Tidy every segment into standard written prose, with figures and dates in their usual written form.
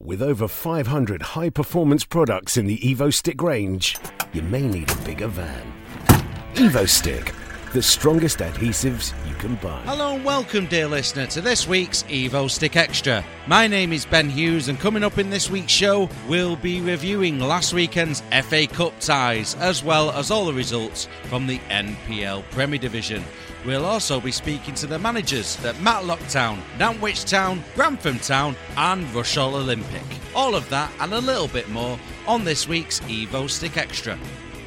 With over 500 high-performance products in the EvoStick range, you may need a bigger van. EvoStick, the strongest adhesives you can buy. Hello and welcome, dear listener, to this week's EvoStick Extra. My name is Ben Hughes, and coming up in this week's show, we'll be reviewing last weekend's FA Cup ties, as well as all the results from the NPL Premier Division. We'll also be speaking to the managers at Matlock Town, Nantwich Town, Grantham Town and Rushall Olympic. All of that and a little bit more on this week's EvoStick Extra.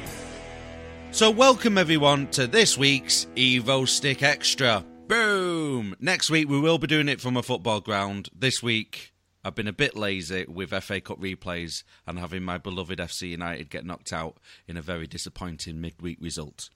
So welcome everyone to this week's EvoStick Extra. Boom! Next week we will be doing it from a football ground. This week I've been a bit lazy with FA Cup replays and having my beloved FC United get knocked out in a very disappointing midweek result.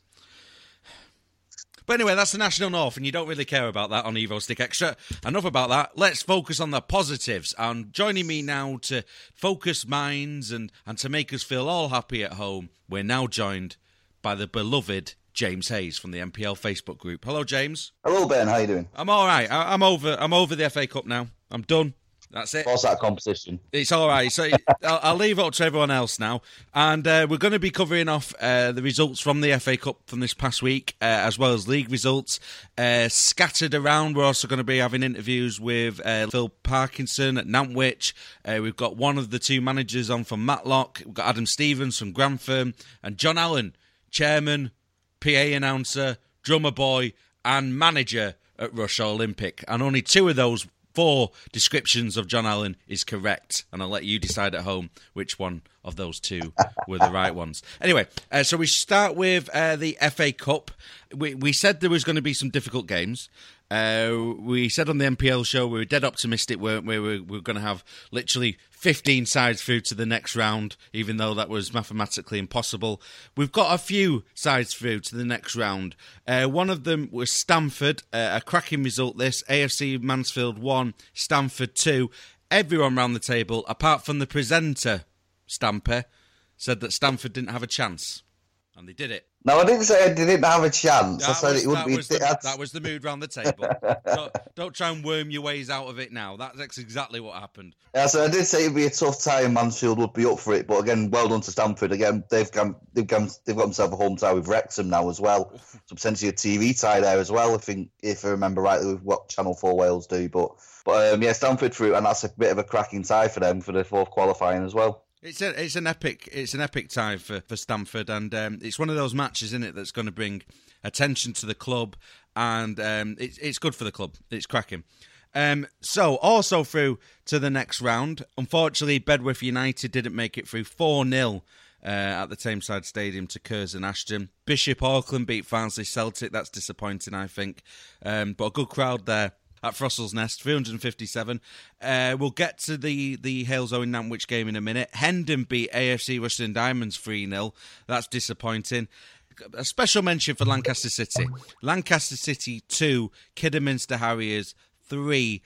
But anyway, that's the National North, and you don't really care about that on EvoStick Extra. Enough about that. Let's focus on the positives. And joining me now to focus minds and to make us feel all happy at home, we're now joined by the beloved James Hayes from the NPL Facebook group. Hello, James. Hello, Ben. How you doing? I'm all right. I'm over the FA Cup now. I'm done. That's it. What's that competition? It's all right. So I'll leave it up to everyone else now. And we're going to be covering off the results from the FA Cup from this past week, as well as league results. Scattered around, we're also going to be having interviews with Phil Parkinson at Nantwich. We've got one of the two managers on from Matlock. We've got Adam Stevens from Grantham. And John Allen, chairman, PA announcer, drummer boy, and manager at Rushall Olympic. And only two of those 4 descriptions of John Allen is correct, and I'll let you decide at home which one of those 2 were the right ones. Anyway, so we start with the FA Cup. We said there was going to be some difficult games. We said on the NPL show we were dead optimistic, weren't we? We were going to have literally 15 sides through to the next round, even though that was mathematically impossible. We've got a few sides through to the next round. One of them was Stamford, a cracking result this. AFC Mansfield 1, Stamford 2. Everyone round the table, apart from the presenter, Stamper, said that Stamford didn't have a chance. And they did it. No, I didn't say I didn't have a chance. I said it would be. That was the mood round the table. Don't try and worm your ways out of it now. That's exactly what happened. Yeah, so I did say it'd be a tough time. Mansfield would be up for it, but again, well done to Stamford. Again, they've got themselves a home tie with Wrexham now as well. So potentially a TV tie there as well. If I remember rightly, with what Channel 4 Wales do. But yeah, Stamford through, and that's a bit of a cracking tie for them for the 4th qualifying as well. It's an epic time for Stamford, and it's one of those matches, isn't it, that's going to bring attention to the club, and it's good for the club. It's cracking. So also through to the next round. Unfortunately, Bedworth United didn't make it through 4-0 at the Tameside Stadium to Curzon Ashton. Bishop Auckland beat Farnsley Celtic. That's disappointing, I think, but a good crowd there at Frostle's Nest, 357. We'll get to the Hales Owen Nantwich game in a minute. Hendon beat AFC Rushden Diamonds 3-0. That's disappointing. A special mention for Lancaster City. Lancaster City 2, Kidderminster Harriers 3.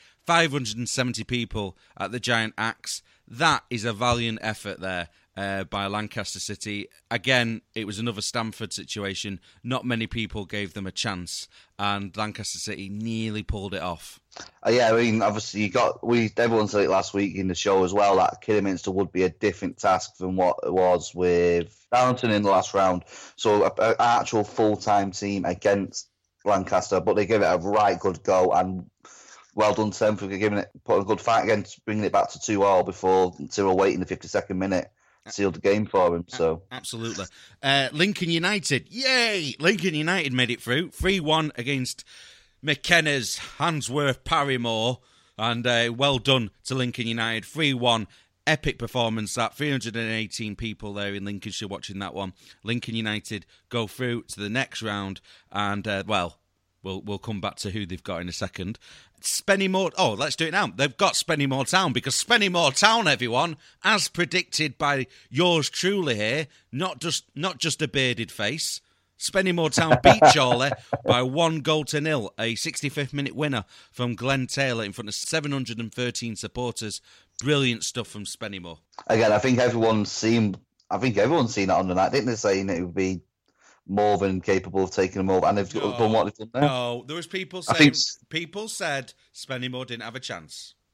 570 people at the Giant Axe. That is a valiant effort there by Lancaster City. Again, it was another Stamford situation. Not many people gave them a chance, and Lancaster City nearly pulled it off. Yeah, I mean, obviously everyone said it last week in the show as well, that Kidderminster would be a different task than what it was with Darlington in the last round. So an actual full-time team against Lancaster, but they gave it a right good go, and well done to them for putting a good fight against, bringing it back to 2-2 before Cyril waiting the 52nd minute. Sealed the game for him. So absolutely. Lincoln United, yay! Lincoln United made it through 3-1 against McKenna's Handsworth Parrymore, and well done to Lincoln United. 3-1, epic performance. That 318 people there in Lincolnshire watching that one. Lincoln United go through to the next round, and we'll come back to who they've got in a second. Spennymoor. Oh, let's do it now. They've got Spennymoor Town, because Spennymoor Town, everyone, as predicted by yours truly here, not just a bearded face. Spennymoor Town beat Chorley by 1-0, a 65th minute winner from Glenn Taylor in front of 713 supporters. Brilliant stuff from Spennymoor. Again, I think everyone's seen that on the night, didn't they, saying it would be more than capable of taking them over, and they've done what they've done now. No, there was people saying people said Spennymoor didn't have a chance.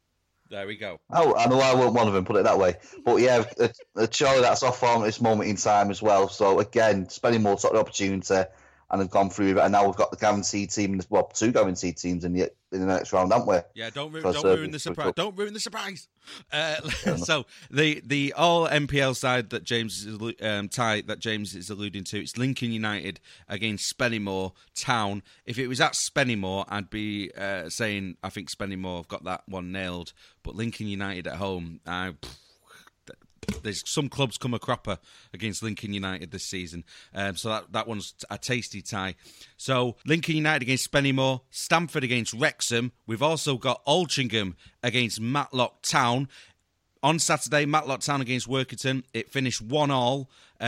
There we go. Oh, I know I wasn't one of them, put it that way. But yeah, surely that's off form at this moment in time as well. So again, Spennymoor took the opportunity and have gone through it, and now we've got the guaranteed team, well, 2 guaranteed teams in the next round, haven't we? Yeah, don't ruin the surprise. Don't ruin the surprise. So the all MPL side that James is alluding to, it's Lincoln United against Spennymoor Town. If it was at Spennymoor, I'd be saying I think Spennymoor have got that one nailed, but Lincoln United at home, there's some clubs come a cropper against Lincoln United this season. So that one's a tasty tie. So Lincoln United against Spennymoor, Stamford against Wrexham. We've also got Altrincham against Matlock Town. On Saturday, Matlock Town against Workington. It finished 1-1.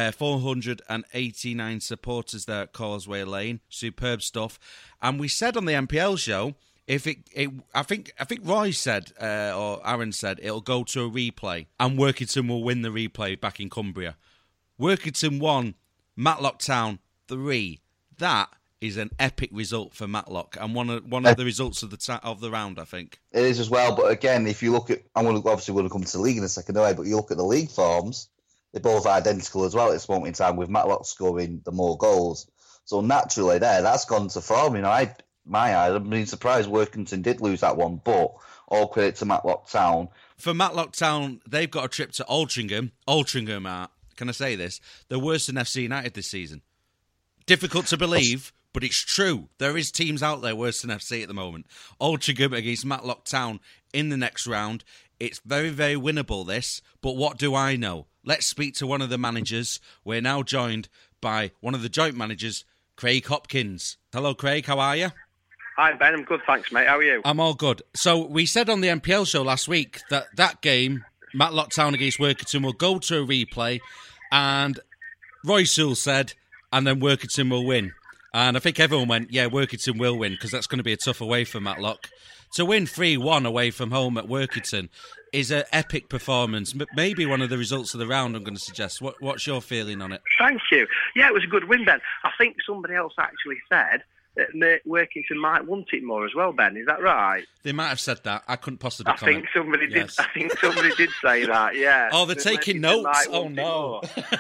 489 supporters there at Causeway Lane. Superb stuff. And we said on the MPL show, I think Roy said, or Aaron said, it'll go to a replay and Workington will win the replay back in Cumbria. Workington 1, Matlock Town 3. That is an epic result for Matlock and one of the results of the round, I think. It is as well, but again, if you look at, obviously we're going to come to the league in a second anyway, but you look at the league forms, they're both identical as well at this moment in time, with Matlock scoring the more goals. So naturally that's gone to form, my eyes, I've been surprised Workington did lose that one, but all credit to Matlock Town. For Matlock Town, they've got a trip to Altrincham. Altrincham are, can I say this, they're worse than FC United this season. Difficult to believe, but it's true. There is teams out there worse than FC at the moment. Altrincham against Matlock Town in the next round. It's very, very winnable, this, but what do I know? Let's speak to one of the managers. We're now joined by one of the joint managers, Craig Hopkins. Hello, Craig, how are you? Hi, Ben. I'm good, thanks, mate. How are you? I'm all good. So we said on the MPL show last week that game, Matlock Town against Workington, will go to a replay, and Roy Sewell said, and then Workington will win. And I think everyone went, yeah, Workington will win, because that's going to be a tough away for Matlock. To win 3-1 away from home at Workington is an epic performance. Maybe one of the results of the round, I'm going to suggest. What's your feeling on it? Thank you. Yeah, it was a good win, Ben. I think somebody else actually said that Workington might want it more as well, Ben. Is that right? They might have said that. I couldn't possibly comment. I think somebody did say that. Yeah. Oh, they're taking notes. Oh no.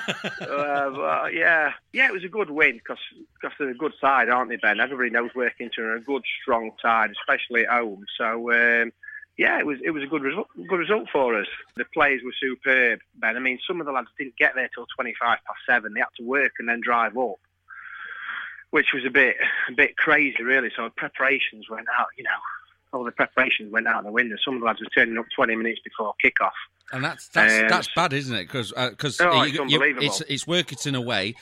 Yeah, it was a good win because they're a good side, aren't they, Ben? Everybody knows Workington are a good, strong side, especially at home. So. Yeah, it was a good result for us. The players were superb, Ben. I mean, some of the lads didn't get there till 7:25. They had to work and then drive up, which was a bit crazy, really. So preparations went out, all the preparations went out the window. Some of the lads were turning up 20 minutes before kick-off. And that's bad, isn't it? Because it's unbelievable. It's Workington away.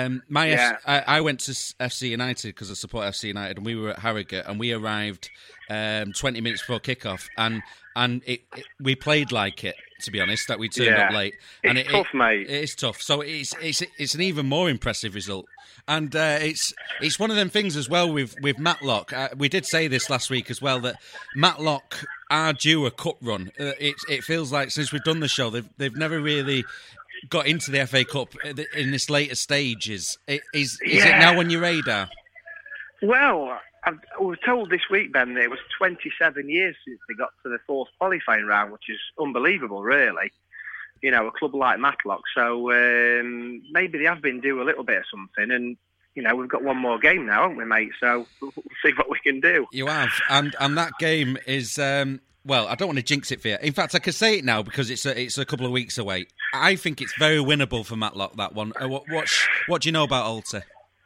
I went to FC United because I support FC United, and we were at Harrogate, and we arrived 20 minutes before kickoff, and we played like it. To be honest, that we turned up late, and it's tough, mate. It is tough. So it's an even more impressive result, and it's one of them things as well with Matlock. We did say this last week as well, that Matlock are due a cup run. It feels like since we've done the show, they've never really got into the FA Cup in this later stages. Is it now on your radar? Well, I was told this week, Ben, that it was 27 years since they got to the fourth qualifying round, which is unbelievable, really. A club like Matlock. So maybe they have been due a little bit of something, and we've got one more game now, haven't we, mate? So we'll see what we can do. You have, and that game is well, I don't want to jinx it for you. In fact, I can say it now because it's a couple of weeks away. I think it's very winnable for Matlock, that one. What do you know about Alta?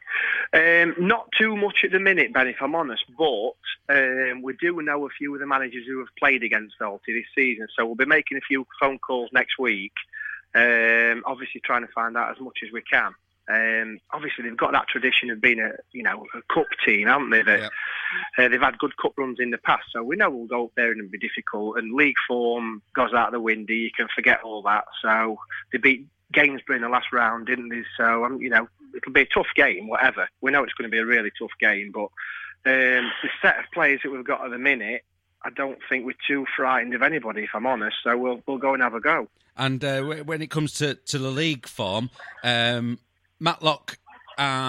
Not too much at the minute, Ben, if I'm honest, but we do know a few of the managers who have played against Alta this season, so we'll be making a few phone calls next week, obviously trying to find out as much as we can. Obviously, they've got that tradition of being a cup team, haven't they? They've had good cup runs in the past, so we know we'll go up there and it'll be difficult, and league form goes out the window, you can forget all that. So they beat Gainsborough in the last round, didn't they? So, it'll be a tough game, whatever. We know it's going to be a really tough game, but the set of players that we've got at the minute, I don't think we're too frightened of anybody, if I'm honest. So we'll go and have a go. And when it comes to the league form, Matlock,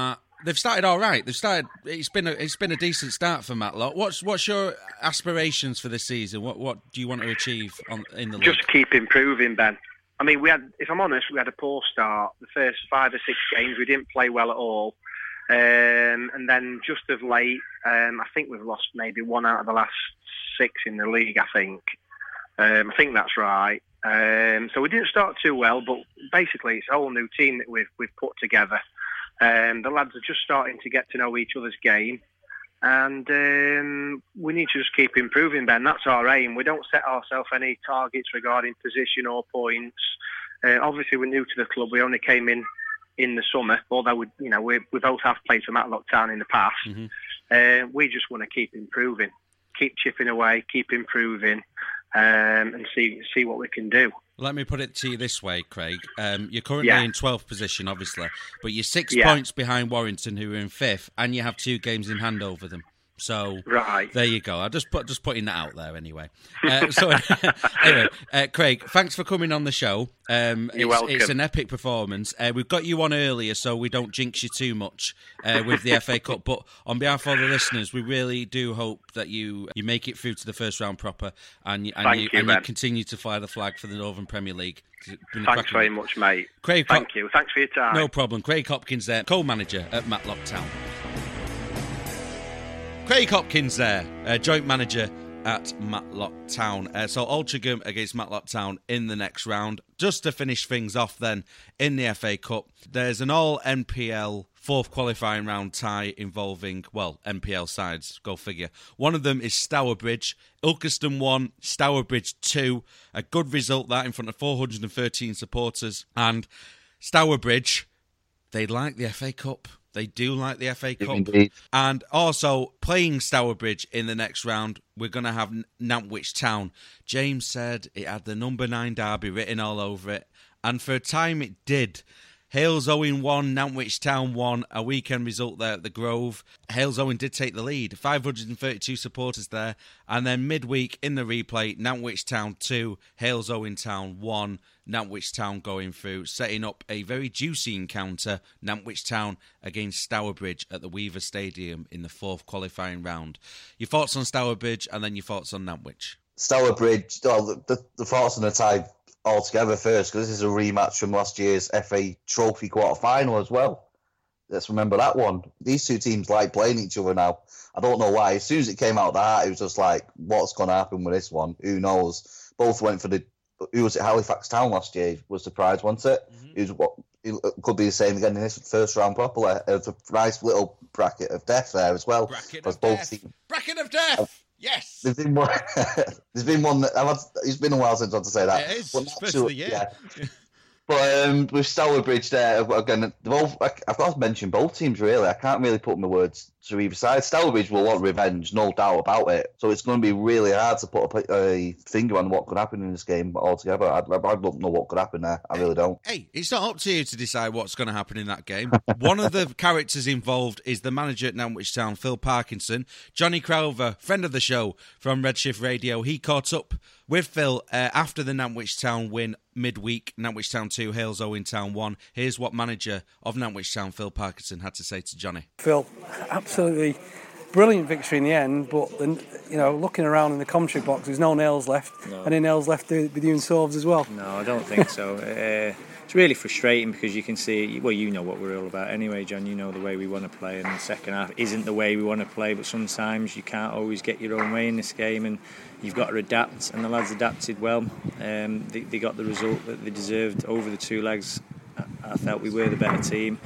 they've started all right. It's been a decent start for Matlock. What's your aspirations for this season? What do you want to achieve in the league? Just keep improving, Ben. I mean, if I'm honest, we had a poor start. The first 5 or 6 games, we didn't play well at all. And then just of late, I think we've lost maybe 1 out of the last 6 in the league, I think. I think that's right. So we didn't start too well, but basically it's a whole new team that we've put together. The lads are just starting to get to know each other's game. And we need to just keep improving, Ben. That's our aim. We don't set ourselves any targets regarding position or points. Obviously, we're new to the club. We only came in the summer, although we both have played for Matlock Town in the past. Mm-hmm. We just want to keep improving, keep chipping away, keep improving, and see what we can do. Let me put it to you this way, Craig. You're currently in 12th position, obviously, but you're 6 points behind Warrington, who are in 5th, and you have 2 games in hand over them. So there you go. I'm just putting that out there anyway. Anyway, Craig, thanks for coming on the show. You're welcome. It's an epic performance. We've got you on earlier so we don't jinx you too much with the FA Cup. But on behalf of all the listeners, we really do hope that you make it through to the first round proper and you continue to fly the flag for the Northern Premier League. Thanks very much, mate. Thank you. Thanks for your time. No problem. Craig Hopkins there, co-manager at Matlock Town. Craig Hopkins there, joint manager at Matlock Town. So Altrincham against Matlock Town in the next round. Just to finish things off then, in the FA Cup, there's an all-NPL 4th qualifying round tie involving, NPL sides, go figure. One of them is Stourbridge. Ilkeston 1, Stourbridge 2. A good result that in front of 413 supporters. And Stourbridge, they like the FA Cup. They do like the FA Cup. Indeed. And also, playing Stourbridge in the next round, we're going to have Nantwich Town. James said it had the number 9 derby written all over it. And for a time it did. Hales Owen 1, Nantwich Town 1, a weekend result there at the Grove. Hales Owen did take the lead, 532 supporters there. And then midweek in the replay, Nantwich Town 2, Hales Owen Town 1, Nantwich Town going through, setting up a very juicy encounter, Nantwich Town against Stourbridge at the Weaver Stadium in the 4th qualifying round. Your thoughts on Stourbridge and then your thoughts on Nantwich? Stourbridge, the thoughts on the tie altogether first, because this is a rematch from last year's FA Trophy quarter-final as well. Let's remember that one. These two teams like playing each other now. I don't know why. As soon as it came out of the heart, it was just like, what's going to happen with this one? Who knows? Both went for who was it? Halifax Town last year was the prize, wasn't it? Mm-hmm. It could be the same again in this first round properly. It's a nice little bracket of death there as well. Bracket of death! Yes. There's been one that it's been a while since I had to say that. It is. It's first of the year. Yeah. But with Stourbridge there, again, I've got to mention both teams, really. I can't really put my words to either side. Stourbridge will want revenge, no doubt about it. So it's going to be really hard to put a finger on what could happen in this game altogether. I don't know what could happen there. I really don't. Hey, it's not up to you to decide what's going to happen in that game. One of the characters involved is the manager at Nantwich Town, Phil Parkinson. Johnny Crowther, friend of the show from Redshift Radio, he caught up with Phil after the Nantwich Town win midweek. Nantwich Town 2, Hales Owen Town 1. Here's what manager of Nantwich Town, Phil Parkinson, had to say to Johnny. Phil, absolutely brilliant victory in the end, but looking around in the commentary box, there's no nails left. No. Any nails left with you and Sorves as well? No, I don't think so. It's really frustrating because you can see, well, you know what we're all about anyway, John. You know the way we want to play, and the second half isn't the way we want to play, but sometimes you can't always get your own way in this game, and you've got to adapt, and the lads adapted well. They got the result that they deserved over the 2 legs. I felt we were the better team,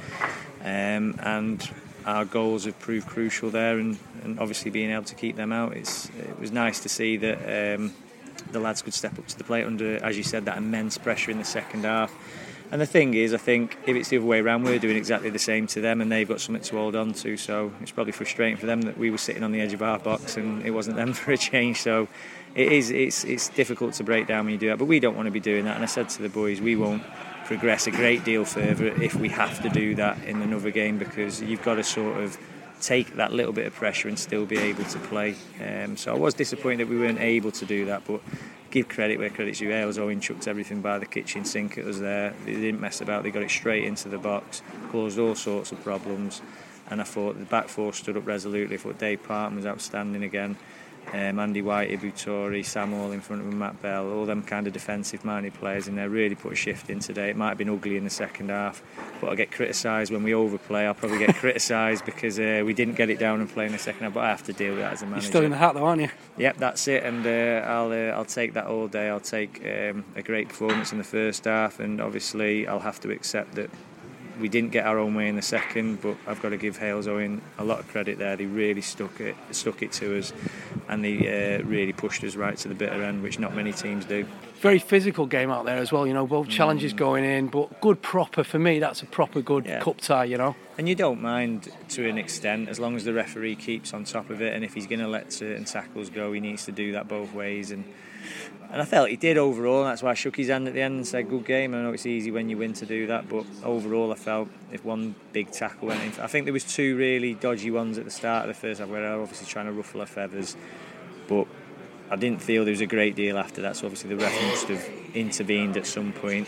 and our goals have proved crucial there, and obviously being able to keep them out, it was nice to see that the lads could step up to the plate under, as you said, that immense pressure in the second half. And the thing is, I think if it's the other way around, we're doing exactly the same to them, and they've got something to hold on to. So it's probably frustrating for them that we were sitting on the edge of our box and it wasn't them for a change. So it's difficult to break down when you do that, but we don't want to be doing that. And I said to the boys, we won't progress a great deal further if we have to do that in another game, because you've got to sort of take that little bit of pressure and still be able to play. So I was disappointed that we weren't able to do that, but give credit where credit's due. Hales Owen chucked everything by the kitchen sink at us there. They didn't mess about, they got it straight into the box, caused all sorts of problems, and I thought the back four stood up resolutely. I thought Dave Parton was outstanding again. Andy White, Ibu Toure, Sam Hall in front of him, Matt Bell, all them kind of defensive-minded players in there really put a shift in today. It might have been ugly in the second half, but I get criticised when we overplay. I'll probably get criticised because we didn't get it down and play in the second half, but I have to deal with that as a manager. You're still in the hat though, aren't you? Yep, that's it, and I'll take that all day. I'll take a great performance in the first half, and obviously I'll have to accept that we didn't get our own way in the second, but I've got to give Hales Owen a lot of credit there. They really stuck it to us, and they really pushed us right to the bitter end, which not many teams do. Very physical game out there as well, both challenges going in, but good proper, for me, that's a proper good cup tie, And you don't mind to an extent, as long as the referee keeps on top of it, and if he's going to let certain tackles go, he needs to do that both ways. And I felt he did overall, and that's why I shook his hand at the end and said, good game. I know it's easy when you win to do that, but overall I felt if one big tackle went in, I think there was two really dodgy ones at the start of the first half where I was obviously trying to ruffle our feathers, but I didn't feel there was a great deal after that, so obviously the ref must have intervened at some point.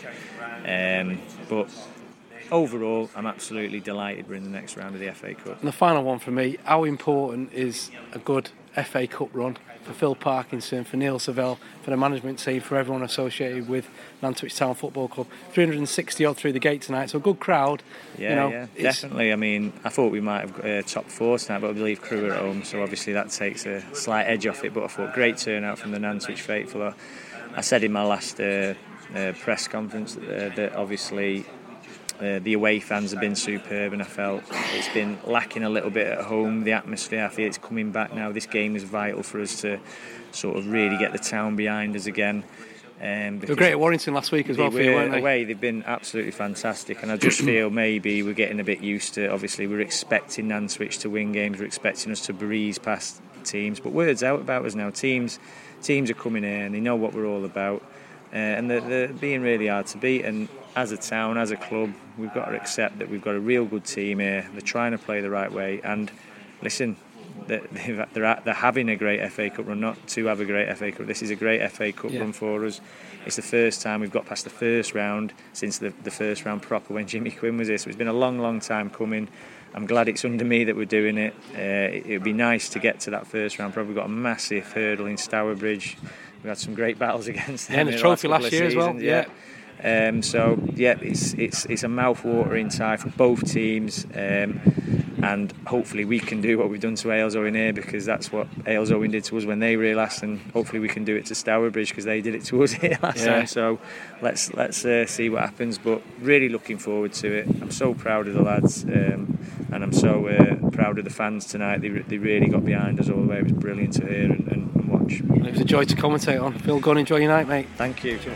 But overall, I'm absolutely delighted we're in the next round of the FA Cup. And the final one for me, how important is a good FA Cup run for Phil Parkinson, for Neil Savell, for the management team, for everyone associated with Nantwich Town Football Club? 360 odd through the gate tonight, so a good crowd. Yeah, definitely. I mean, I thought we might have top four tonight, but I believe Crewe are at home, so obviously that takes a slight edge off it. But I thought great turnout from the Nantwich faithful. I said in my last press conference that obviously the away fans have been superb, and I felt it's been lacking a little bit at home, the atmosphere. I feel it's coming back now. This game is vital for us to sort of really get the town behind us again. They were great at Warrington last week as well for you, weren't they? Away, they've been absolutely fantastic, and I just feel maybe we're getting a bit used to, obviously we're expecting Nantwich to win games, we're expecting us to breeze past teams, but word's out about us now. Teams are coming in, they know what we're all about, and they're being really hard to beat. And as a town, as a club, we've got to accept that we've got a real good team here. They're trying to play the right way, and listen, they're having a great FA Cup run, not to have a great FA Cup. This is a great FA Cup run for us. It's the first time we've got past the first round since the first round proper when Jimmy Quinn was here, so it's been a long time coming. I'm glad it's under me that we're doing it. It would be nice to get to that first round. Probably got a massive hurdle in Stourbridge. We had some great battles against them. And the trophy last year as well. Yeah. So it's a mouth-watering tie for both teams, and hopefully we can do what we've done to Hales Owen here, because that's what Hales Owen did to us when they were last, and hopefully we can do it to Stourbridge because they did it to us here last time. So let's see what happens, but really looking forward to it. I'm so proud of the lads, and I'm so proud of the fans tonight. They really got behind us all the way. It was brilliant to hear and watch. It was a joy to commentate on. Phil, go and enjoy your night, mate. Thank you.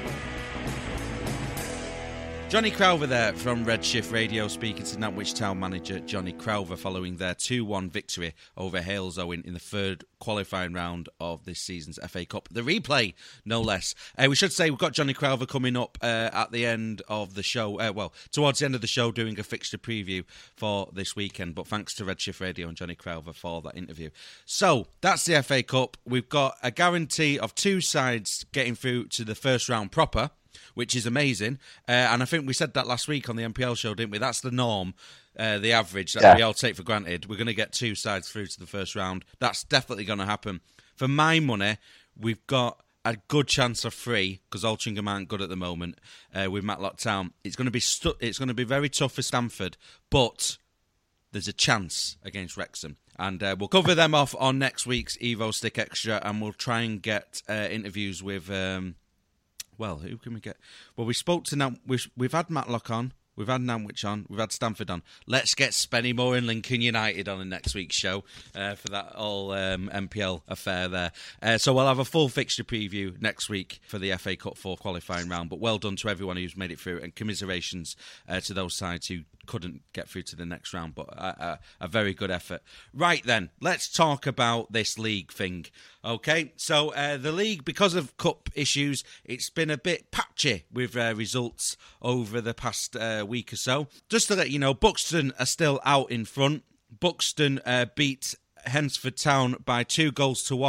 Johnny Crowther there from Redshift Radio, speaking to Nantwich Town manager Johnny Crowther following their 2-1 victory over Hales Owen in the third qualifying round of this season's FA Cup. The replay, no less. We should say we've got Johnny Crowther coming up at the end of the show, towards the end of the show, doing a fixture preview for this weekend. But thanks to Redshift Radio and Johnny Crowther for that interview. So, that's the FA Cup. We've got a guarantee of 2 sides getting through to the first round proper, which is amazing. And I think we said that last week on the NPL show, didn't we? That's the norm, the average that we all take for granted. We're going to get 2 sides through to the first round. That's definitely going to happen. For my money, we've got a good chance of 3, because Altrincham aren't good at the moment with Matlock Town. It's going to be very tough for Stamford, but there's a chance against Wrexham. And we'll cover them off on next week's Evo Stick Extra, and we'll try and get interviews with... who can we get? Well, we spoke to we've had Matlock on, we've had Nantwich on, we've had Stamford on. Let's get Spennymoor and Lincoln United on in next week's show for that all MPL affair there. So we'll have a full fixture preview next week for the FA Cup 4 qualifying round. But well done to everyone who's made it through, and commiserations to those sides who couldn't get through to the next round, but a very good effort. Right then, let's talk about this league thing. Okay, so the league, because of cup issues, it's been a bit patchy with results over the past week or so. Just to let you know, Buxton are still out in front. Buxton beat Hensford Town by 2-1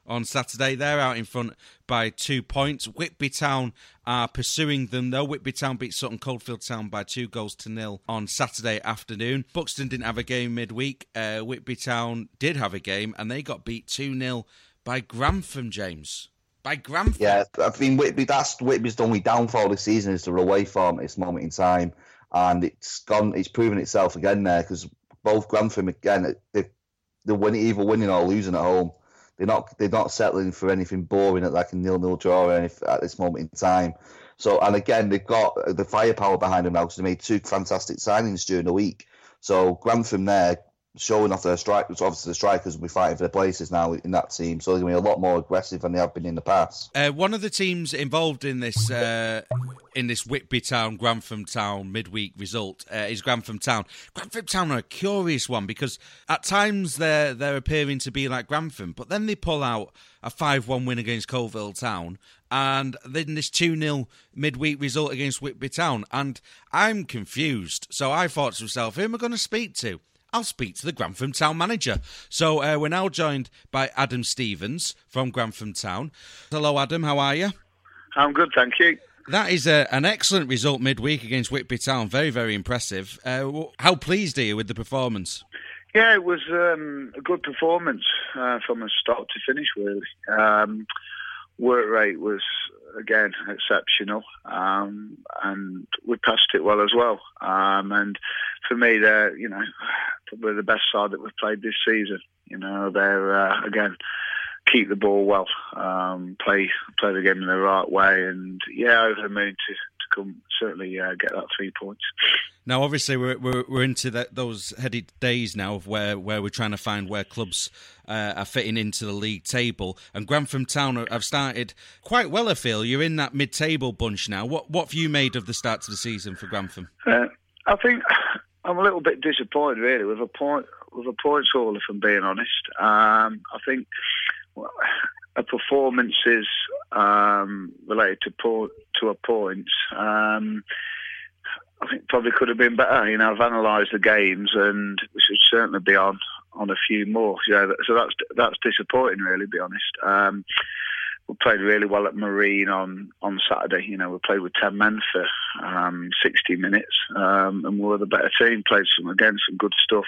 on Saturday. They're out in front by 2 points. Whitby Town are pursuing them, though. Whitby Town beat Sutton Coldfield Town by 2-0 on Saturday afternoon. Buxton didn't have a game midweek. Whitby Town did have a game, and they got beat 2-0 by Grantham, James. By Grantham. Yeah, I mean, Whitby's the only downfall this season is their away form at this moment in time. And it's proven itself again there, because both Grantham, again, they're either winning or losing at home. They're not settling for anything boring at like a 0-0 draw or anything at this moment in time. So, and again, they've got the firepower behind them now because they made 2 fantastic signings during the week. So Grantham there showing off their strikers. Obviously, the strikers will be fighting for their places now in that team, so they're going to be a lot more aggressive than they have been in the past. One of the teams involved in this Whitby Town, Grantham Town midweek result is Grantham Town. Grantham Town are a curious one because at times they're appearing to be like Grantham, but then they pull out a 5-1 win against Coalville Town, and then this 2-0 midweek result against Whitby Town, and I'm confused. So I thought to myself, who am I going to speak to? I'll speak to the Grantham Town manager. So we're now joined by Adam Stevens from Grantham Town. Hello, Adam. How are you? I'm good, thank you. That is an excellent result midweek against Whitby Town. Very, very impressive. How pleased are you with the performance? Yeah, it was a good performance from a start to finish, really. Work rate was, again, exceptional, and we passed it well as well. And for me, they're, probably the best side that we've played this season. They're, again, keep the ball well, play the game in the right way, and, over the moon to come certainly get that 3 points. Now, obviously, we're into those headed days now of where we're trying to find where clubs are fitting into the league table. And Grantham Town have started quite well, I feel. You're in that mid-table bunch now. What have you made of the start to the season for Grantham? I think I'm a little bit disappointed, really, with a point haul, if I'm being honest. I think a performance is related to a point. I think probably could have been better. I've analysed the games, and we should certainly be on a few more. So that's disappointing, really, to be honest. We played really well at Marine on Saturday. We played with 10 men for 60 minutes, and we were the better team. Played some good stuff.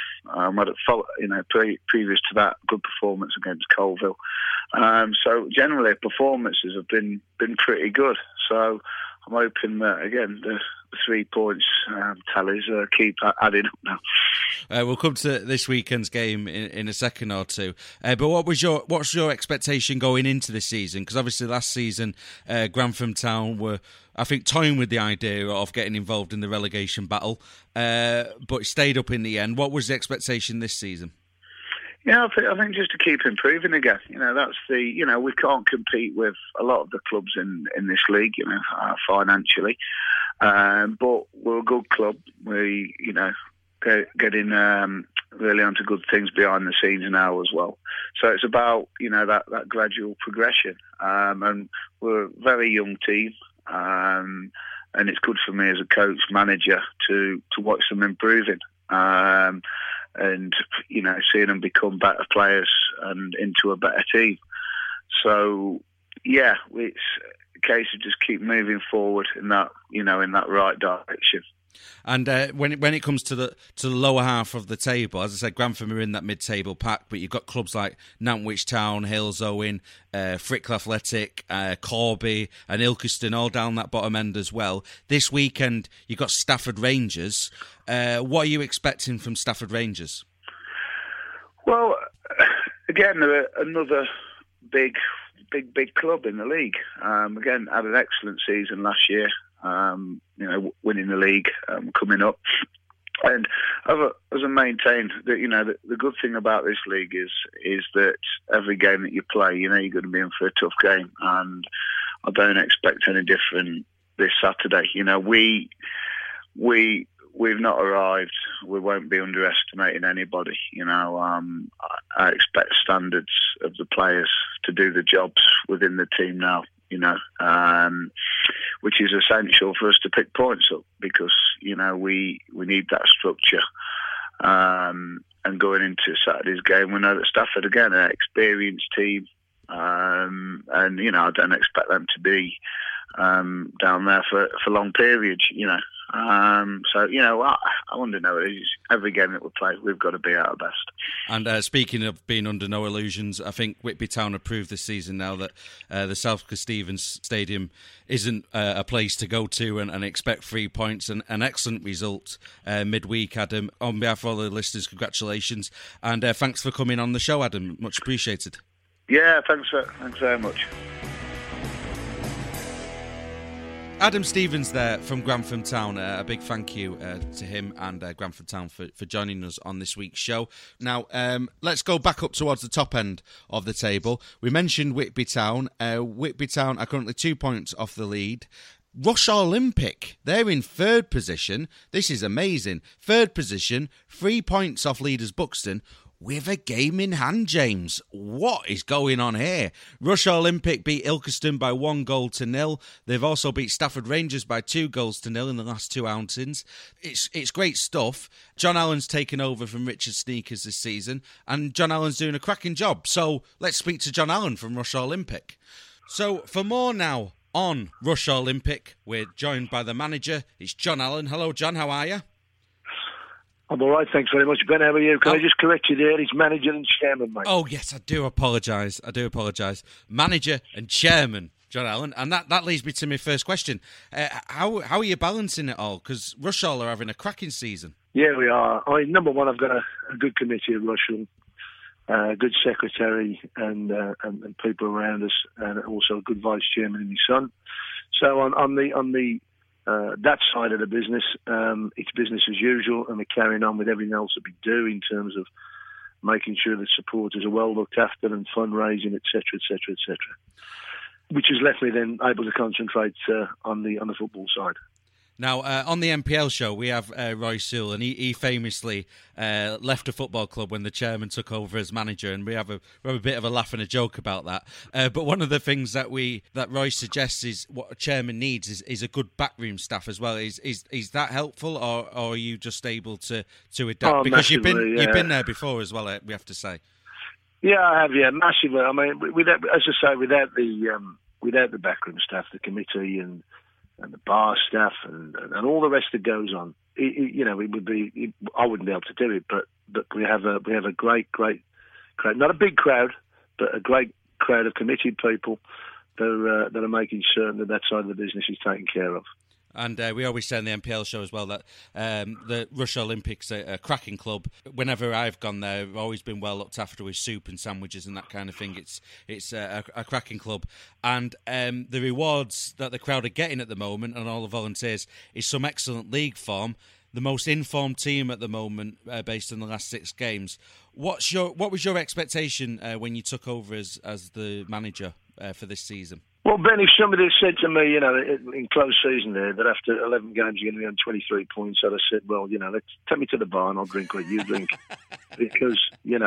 Previous to that, good performance against Coalville. So generally, performances have been pretty good. So I'm hoping that, again, the 3 points tallies keep adding up now. We'll come to this weekend's game in a second or two. But what's your expectation going into this season? Because obviously last season, Grantham Town were, I think, toying with the idea of getting involved in the relegation battle, but stayed up in the end. What was the expectation this season? Yeah, I think just to keep improving again. That's we can't compete with a lot of the clubs in this league, financially. But we're a good club. We, getting really onto good things behind the scenes now as well. So it's about, that gradual progression. And we're a very young team. And it's good for me as a coach, manager, to watch them improving. And, seeing them become better players and into a better team. So, yeah, it's a case of just keep moving forward in that, in that right direction. And when it comes to the lower half of the table, as I said, Grantham are in that mid-table pack, but you've got clubs like Nantwich Town, Hales Owen, Frickle Athletic, Corby and Ilkeston all down that bottom end as well. This weekend, you've got Stafford Rangers. What are you expecting from Stafford Rangers? Well, again, they're another big club in the league. Again, had an excellent season last year. Winning the league, coming up. And as I maintained, that the good thing about this league is that every game that you play, you're going to be in for a tough game. And I don't expect any different this Saturday. We've not arrived. We won't be underestimating anybody. I expect standards of the players to do the jobs within the team now. Which is essential for us to pick points up because, we need that structure. And going into Saturday's game, we know that Stafford, again, an experienced team, and I don't expect them to be down there for long periods. I under no illusions. Every game that we play, we've got to be at our best. And speaking of being under no illusions, I think Whitby Town have proved this season now that the South Stevens Stadium isn't a place to go to and expect 3 points. And an excellent result midweek, Adam. On behalf of all the listeners, congratulations. And thanks for coming on the show, Adam. Much appreciated. Yeah, thanks very much. Adam Stevens there from Grantham Town. A big thank you to him and Grantham Town for joining us on this week's show. Now, let's go back up towards the top end of the table. We mentioned Whitby Town. Whitby Town are currently 2 points off the lead. Rushall Olympic, they're in third position. This is amazing. Third position, 3 points off leaders Buxton, with a game in hand, James. What is going on here? Rushall Olympic beat Ilkeston by 1-0. They've also beat Stafford Rangers by 2-0 in the last two outings. It's great stuff. John Allen's taken over from Richard Sneakers this season, and John Allen's doing a cracking job. So let's speak to John Allen from Rushall Olympic. So for more now on Rushall Olympic, we're joined by the manager. It's John Allen. Hello, John. How are you? I'm all right, thanks very much. Ben, how are you? Can I just correct you there? He's manager and chairman, mate. Oh, yes, I do apologise. Manager and chairman, John Allen. And that leads me to my first question. How are you balancing it all? Because Rushall are having a cracking season. Yeah, we are. Number one, I've got a good committee at Rushall, a good secretary and people around us, and also a good vice chairman and his son. So on the that side of the business, it's business as usual, and we're carrying on with everything else that we do in terms of making sure that supporters are well looked after and fundraising, etc., etc., etc. Which has left me then able to concentrate on the football side. Now, on the MPL show, we have Roy Sewell, and he famously left a football club when the chairman took over as manager, and we have a bit of a laugh and a joke about that. But one of the things that Roy suggests is what a chairman needs is a good backroom staff as well. Is that helpful, or are you just able to adapt? Because you've been there before as well, we have to say. Yeah, I have. Yeah, massively. I mean, without the backroom staff, the committee and the bar staff and all the rest that goes on, it would be. I wouldn't be able to do it, but we have a great crowd. Not a big crowd, but a great crowd of committed people that are making certain that side of the business is taken care of. And we always say on the MPL show as well that the Rushall Olympics are a cracking club. Whenever I've gone there, I've always been well looked after with soup and sandwiches and that kind of thing. It's a cracking club. And the rewards that the crowd are getting at the moment and all the volunteers is some excellent league form. The most informed team at the moment based on the last 6 games. What was your expectation when you took over as the manager for this season? Well, Ben, if somebody had said to me, in close season there, that after 11 games you're going to be on 23 points, I'd have said, well, let's take me to the bar and I'll drink what you drink. Because, we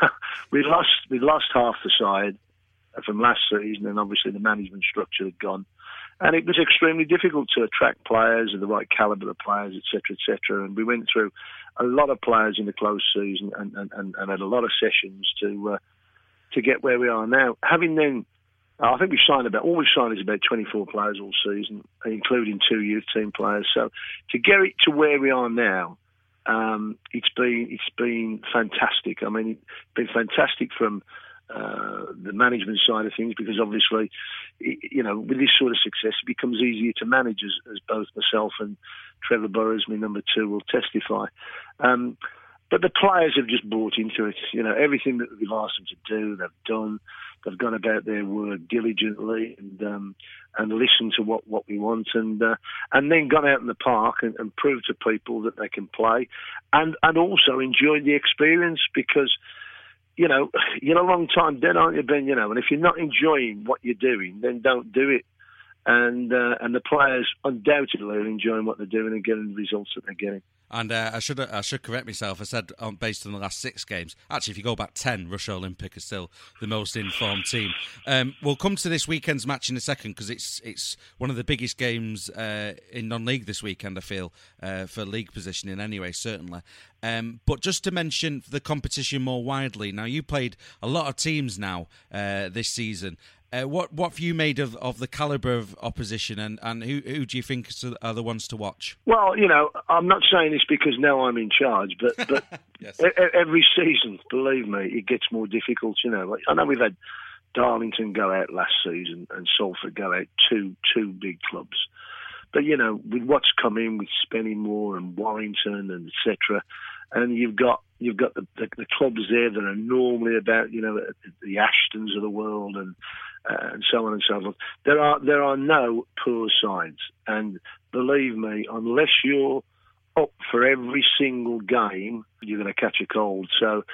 lost half the side from last season, and obviously the management structure had gone. And it was extremely difficult to attract players of the right calibre of players, etc., etc. And we went through a lot of players in the close season and had a lot of sessions to get where we are now. Having then, I think we've signed is about 24 players all season, including 2 youth team players. So to get it to where we are now, it's been fantastic. I mean, it's been fantastic from the management side of things, because obviously, with this sort of success, it becomes easier to manage, as both myself and Trevor Burrows, my number 2, will testify. But the players have just bought into it. Everything that we've asked them to do, they've done. They've gone about their work diligently and listened to what we want, and then gone out in the park and proved to people that they can play, and also enjoyed the experience, because you're a long time dead, aren't you, Ben? And if you're not enjoying what you're doing, then don't do it. and the players undoubtedly are enjoying what they're doing and getting the results that they're getting. And I should correct myself. I said based on the last 6 games. Actually, if you go back 10, Russia Olympic is still the most informed team. We'll come to this weekend's match in a second because it's one of the biggest games in non-league this weekend, I feel, for league positioning anyway, certainly. But just to mention the competition more widely, now you played a lot of teams now this season. What have you made of the calibre of opposition, and who do you think are the ones to watch? Well, I'm not saying this because now I'm in charge, but yes. Every season, believe me, it gets more difficult. I know we've had Darlington go out last season and Salford go out, two big clubs. But, with what's come in with Spennymoor and Warrington and etc., and you've got the clubs there that are normally about, the Ashtons of the world and so on and so forth. There are no poor sides, and believe me, unless you're up for every single game, you're going to catch a cold. So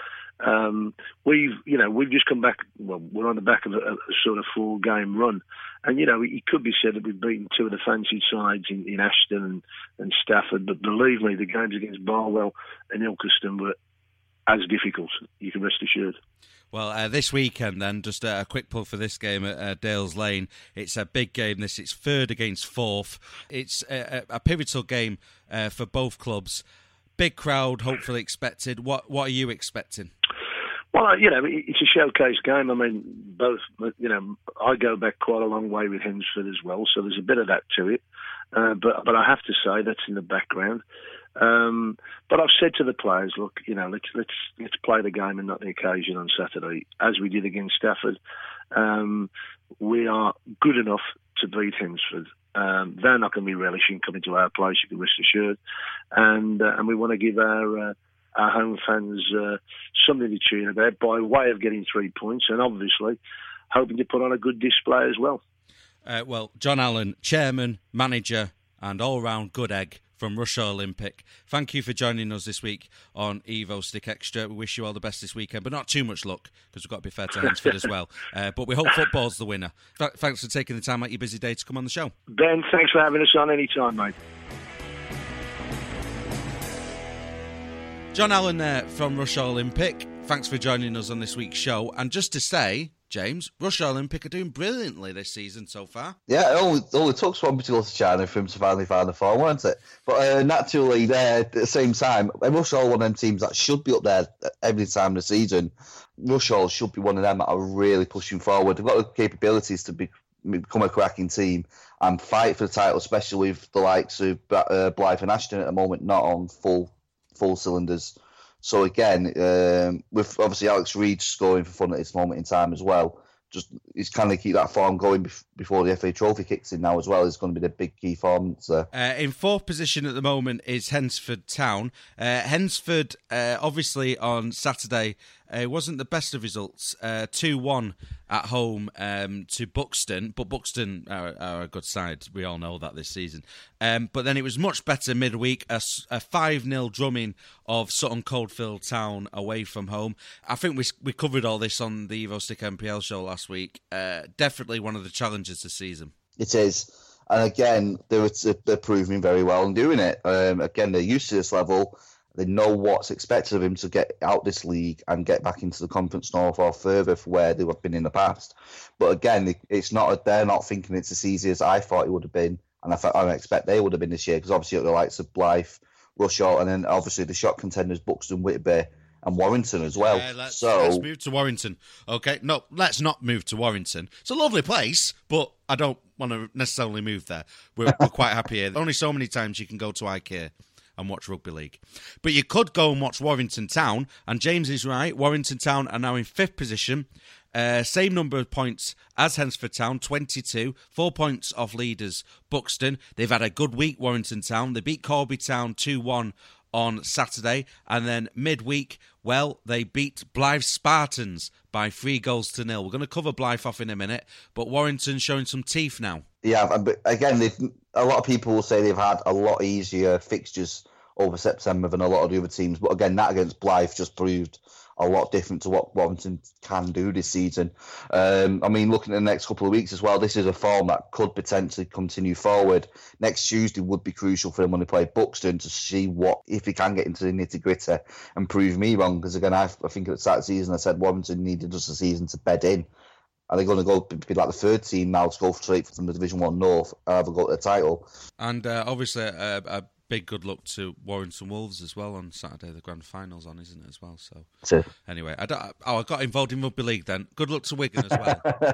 we've just come back. Well, we're on the back of a sort of 4-game run, and it could be said that we've beaten 2 of the fancy sides in Ashton and Stafford. But believe me, the games against Barwell and Ilkeston were as difficult. You can rest assured. Well, this weekend then, just a quick pull for this game at Dales Lane. It's a big game. It's 3rd against 4th. It's a pivotal game for both clubs. Big crowd, hopefully expected. What are you expecting? Well, it's a showcase game. I mean, both, I go back quite a long way with Hensford as well, so there's a bit of that to it. But I have to say that's in the background. But I've said to the players, look, let's play the game and not the occasion on Saturday, as we did against Stafford. We are good enough to beat Hensford. They're not going to be relishing coming to our place, you can rest assured. And we want to give our home fans something to tune about by way of getting 3 points, and obviously hoping to put on a good display as well. Well, John Allen, chairman, manager, and all-round good egg from Russia Olympic. Thank you for joining us this week on Evo Stick Extra. We wish you all the best this weekend, but not too much luck because we've got to be fair to Hensford as well. But we hope football's the winner. Thanks for taking the time out of your busy day to come on the show. Ben, thanks for having us on any time, mate. John Allen there from Russia Olympic. Thanks for joining us on this week's show. And just to say, James, Russia Olympic are doing brilliantly this season so far. Yeah, it only took Swansea to go to China for him to finally find the form, weren't it? But naturally, there at the same time, Russia are one of them teams that should be up there every time of the season. Russia should be one of them that are really pushing forward. They've got the capabilities to become a cracking team and fight for the title, especially with the likes of Blythe and Ashton at the moment not on full cylinders. So again, with obviously Alex Reid scoring for fun at this moment in time as well, just he's kind of keep that form going before the FA Trophy kicks in now as well. Is going to be the big key form. So. In 4th position at the moment is Hensford Town. Hensford, obviously on Saturday, wasn't the best of results. 2-1 at home to Buxton, but Buxton are a good side. We all know that this season. But then it was much better midweek, a 5-0 drumming of Sutton Coldfield Town away from home. I think we covered all this on the Evo Stick MPL show last week. Definitely one of the challenges this season. It is. And again, they're proving very well in doing it. Again, they're used to this level. They know what's expected of him to get out this league and get back into the Conference North or further for where they have been in the past. But again, it's not. They're not thinking it's as easy as I thought it would have been, and I expect they would have been this year because obviously the likes of Blythe, Russia, and then obviously the shot contenders Buxton, Whitby, and Warrington as well. Let's move to Warrington. Okay, no, let's not move to Warrington. It's a lovely place, but I don't want to necessarily move there. We're quite happy here. Only so many times you can go to IKEA and watch rugby league. But you could go and watch Warrington Town, and James is right. Warrington Town are now in 5th position. Same number of points as Hensford Town, 22, 4 points off leaders Buxton. They've had a good week, Warrington Town. They beat Corby Town 2-1 on Saturday, and then midweek, well, they beat Blythe Spartans by 3-0. We're going to cover Blythe off in a minute, but Warrington's showing some teeth now. Yeah, but again, a lot of people will say they've had a lot easier fixtures over September than a lot of the other teams, but again, that against Blythe just proved a lot different to what Warrington can do this season. I mean, looking at the next couple of weeks as well, this is a form that could potentially continue forward. Next Tuesday would be crucial for them when they play Buxton to see if he can get into the nitty-gritty and prove me wrong. Because again, I think at the start of the season I said Warrington needed just a season to bed in. Are they going to go be like the third team now to go straight from the Division 1 North and have a go at the title? And obviously a big good luck to Warrington Wolves as well on Saturday. The grand final's on, isn't it, as well? So anyway, I got involved in rugby league then. Good luck to Wigan as well.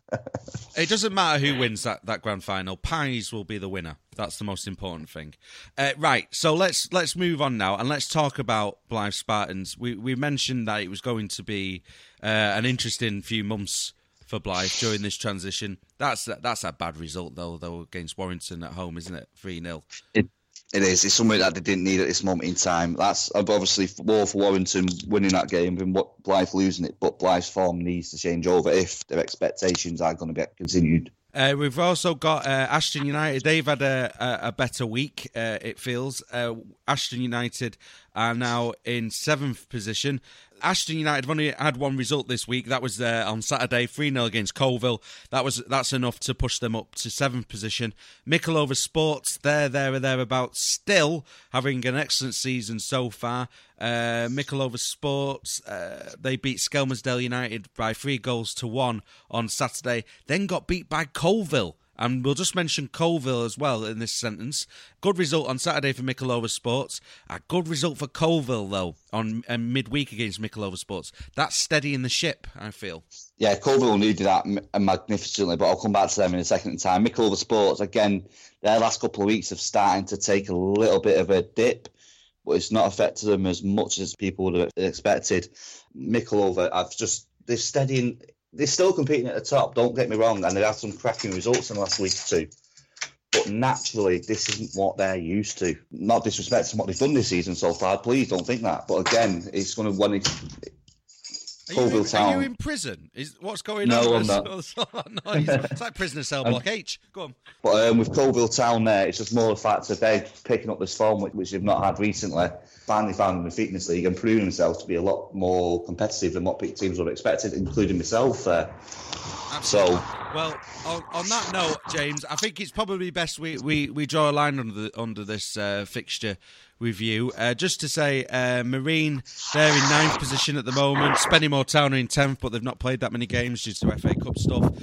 It doesn't matter who wins that grand final. Pies will be the winner. That's the most important thing. Right, so let's move on now and let's talk about Blyth Spartans. We mentioned that it was going to be an interesting few months for Blyth during this transition. That's a bad result though against Warrington at home, isn't it? 3-0. It is. It's something that they didn't need at this moment in time. That's obviously more for Warrington winning that game than Blyth losing it, but Blyth's form needs to change over if their expectations are going to be continued. We've also got Ashton United. They've had a better week, it feels. Ashton United are now in 7th position. Ashton United have only had one result this week. That was on Saturday, 3-0 against Colville. That's enough to push them up to 7th position. Mickleover Sports, they're there or thereabouts, still having an excellent season so far. Mickleover Sports, they beat Skelmersdale United by 3-1 on Saturday, then got beat by Colville. And we'll just mention Colville as well in this sentence. Good result on Saturday for Mickleover Sports. A good result for Colville, though, on midweek against Mickleover Sports. That's steadying the ship, I feel. Yeah, Colville needed that magnificently, but I'll come back to them in a second time. Mickleover Sports, again, their last couple of weeks have starting to take a little bit of a dip, but it's not affected them as much as people would have expected. Mickleover, they're steadying. They're still competing at the top, don't get me wrong, and they've had some cracking results in the last week or two. But naturally, this isn't what they're used to. Not disrespecting what they've done this season so far, please don't think that. But again, it's going to when Colville Town. Are you in prison? What's going on? No, I'm not. No, it's like prisoner cell block H. Go on. But with Colville Town there, it's just more the fact that they're picking up this form, which they've not had recently. Finally found in the Fitness League and proving themselves to be a lot more competitive than what teams would have expected, including myself. Absolutely. So, well, on that note, James, I think it's probably best we draw a line under this fixture review. Just to say, Marine, they're in 9th position at the moment. Spennymoor Town are in 10th, but they've not played that many games due to FA Cup stuff.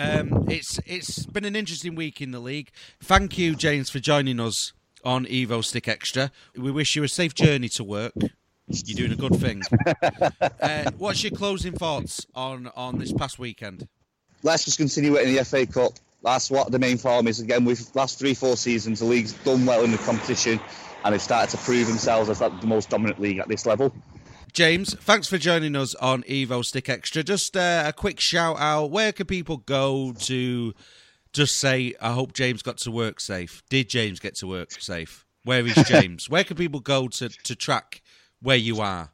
It's been an interesting week in the league. Thank you, James, for joining us on Evo Stick Extra. We wish you a safe journey to work. You're doing a good thing. What's your closing thoughts on this past weekend? Let's just continue it in the FA Cup. That's what the main form is. Again, we've last 3-4 seasons, the league's done well in the competition and they've started to prove themselves as the most dominant league at this level. James, thanks for joining us on Evo Stick Extra. Just a quick shout out. Where can people go to just say, I hope James got to work safe? Did James get to work safe? Where is James? Where can people go to track where you are?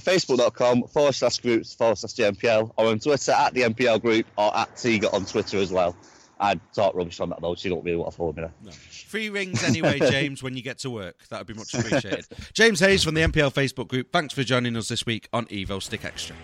Facebook.com/groups/the NPL or on Twitter at the NPL group or at Tiga on Twitter as well. I talk rubbish on that though, so you don't really want to follow me there. No. Free rings anyway, James, when you get to work. That would be much appreciated. James Hayes from the NPL Facebook group, thanks for joining us this week on Evo Stick Extra.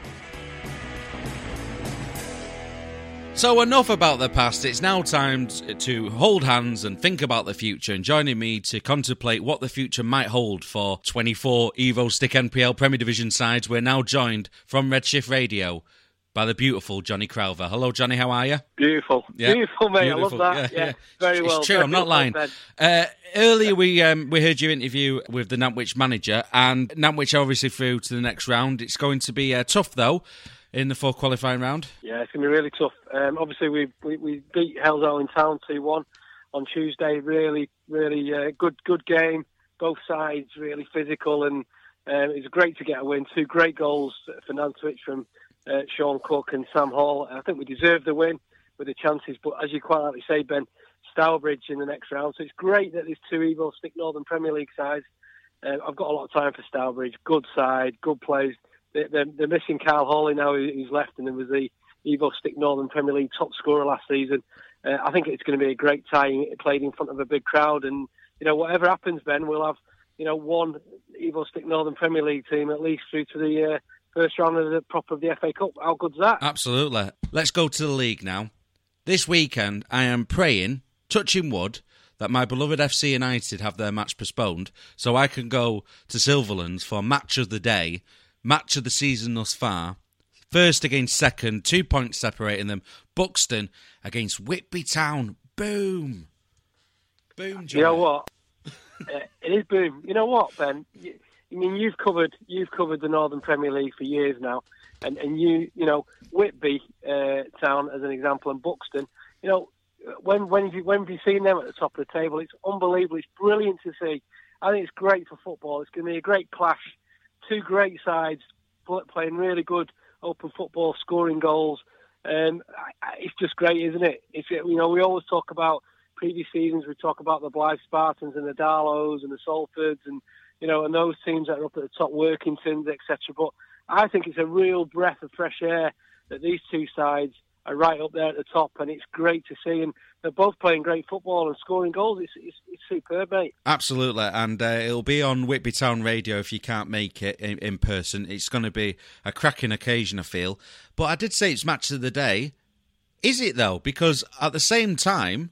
So enough about the past, it's now time to hold hands and think about the future, and joining me to contemplate what the future might hold for 24 Evo Stick NPL Premier Division sides, we're now joined from Redshift Radio by the beautiful Johnny Crowther. Hello Johnny, how are you? Beautiful. Yeah. Beautiful mate, beautiful. I love that. Yeah. Very well. It's true, I'm not lying. Earlier we heard your interview with the Nantwich manager, and Nantwich obviously through to the next round. It's going to be tough though in the 4th qualifying round. Yeah, it's going to be really tough. Obviously, we beat Hellsdale in town 2-1 on Tuesday. Really, really good game. Both sides really physical, and it was great to get a win. 2 great goals for Nantwich from Sean Cook and Sam Hall. I think we deserved the win with the chances, but as you quite rightly say, Ben, Stourbridge in the next round. So it's great that there's 2 Evo Stick Northern Premier League sides. I've got a lot of time for Stourbridge. Good side, good players. They're missing Kyle Hawley now, who's left, and there was the Evo Stick Northern Premier League top scorer last season. I think it's going to be a great tie, played in front of a big crowd, and whatever happens, Ben, we'll have one Evo Stick Northern Premier League team at least through to the first round of the FA Cup. How good's that? Absolutely. Let's go to the league now. This weekend, I am praying, touching wood, that my beloved FC United have their match postponed so I can go to Silverlands for match of the day, match of the season thus far. First against second, 2 points separating them. Buxton against Whitby Town. Boom. Boom, Johnny. You know what? It is boom. You know what, Ben? You've covered the Northern Premier League for years now, and you know Whitby Town as an example, and Buxton. You know, when have you seen them at the top of the table? It's unbelievable. It's brilliant to see. I think it's great for football. It's going to be a great clash. Two great sides playing really good open football, scoring goals. It's just great, isn't it? We always talk about previous seasons. We talk about the Blythe Spartans and the Darlows and the Salfords and those teams that are up at the top, Workingtons, etc. But I think it's a real breath of fresh air that these two sides are right up there at the top, and it's great to see. And they're both playing great football and scoring goals. It's superb, mate. Absolutely, and it'll be on Whitby Town Radio if you can't make it in person. It's going to be a cracking occasion, I feel. But I did say it's match of the day. Is it, though? Because at the same time,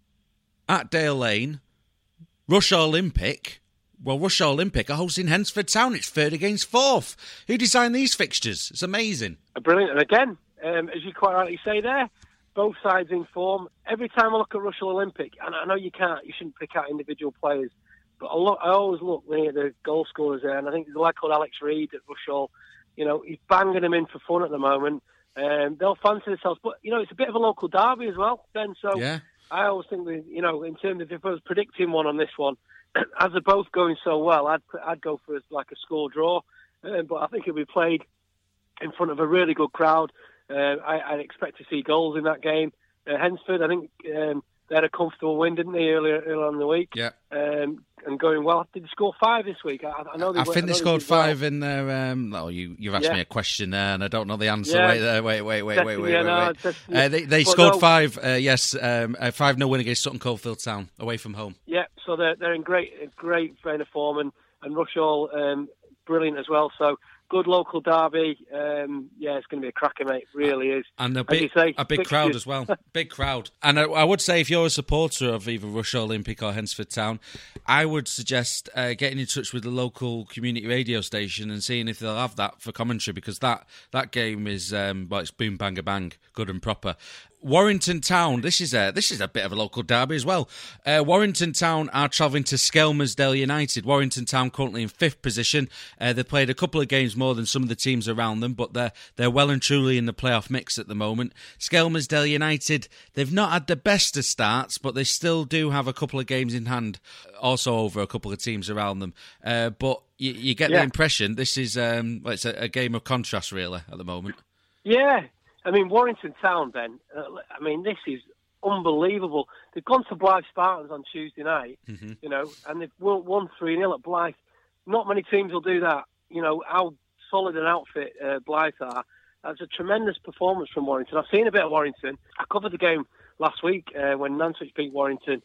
at Dale Lane, Russia Olympic are hosting Hensford Town. It's third against fourth. Who designed these fixtures? It's amazing. Brilliant. And again, as you quite rightly say there, both sides in form. Every time I look at Russell Olympic, and I know you shouldn't pick out individual players, but I always look at the goal scorers there, and I think there's a lad called Alex Reid at Russell. He's banging them in for fun at the moment. They'll fancy themselves, but it's a bit of a local derby as well, Ben. So yeah. I always think that in terms of if I was predicting one on this one, as they're both going so well, I'd go for like a score draw, but I think it'll be played in front of a really good crowd. I'd expect to see goals in that game. Hensford, I think they had a comfortable win, didn't they, earlier on in the week? Yeah. And going well. Did they score 5 this week? I think they scored 5 in their... you've asked me a question there, and I don't know the answer. Yeah. Wait. They scored 5, yes. 5-0 win against Sutton Coldfield Town, away from home. Yeah, so they're in great vein of form, and Rushall, brilliant as well. So... good local derby. It's going to be a cracker, mate. It really is. And a big crowd as well. Big crowd. And I would say if you're a supporter of either Russia Olympic or Hensford Town, I would suggest getting in touch with the local community radio station and seeing if they'll have that for commentary, because that game is it's boom, bang, bang, good and proper. Warrington Town, this is a bit of a local derby as well. Warrington Town are travelling to Skelmersdale United. Warrington Town currently in 5th position. They played a couple of games more than some of the teams around them, but they're well and truly in the playoff mix at the moment. Skelmersdale United, they've not had the best of starts, but they still do have a couple of games in hand, also over a couple of teams around them. But you get the impression this is it's a game of contrast, really, at the moment. Yeah. Warrington Town, Ben, this is unbelievable. They've gone to Blythe Spartans on Tuesday night, and they've won 3-0 at Blythe. Not many teams will do that. How solid an outfit Blythe are. That's a tremendous performance from Warrington. I've seen a bit of Warrington. I covered the game last week when Nantwich beat Warrington